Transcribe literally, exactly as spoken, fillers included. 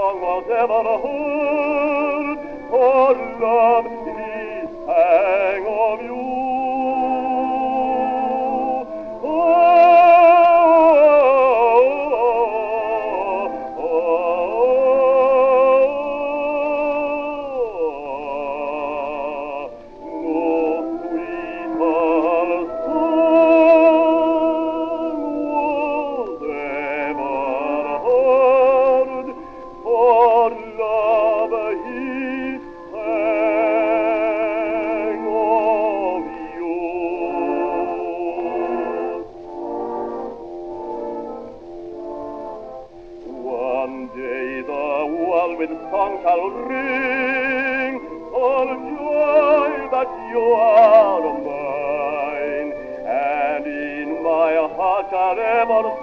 song was ever heard, for love he sang of you. One day the world with song shall ring, all joy that you are mine, and in my heart shall ever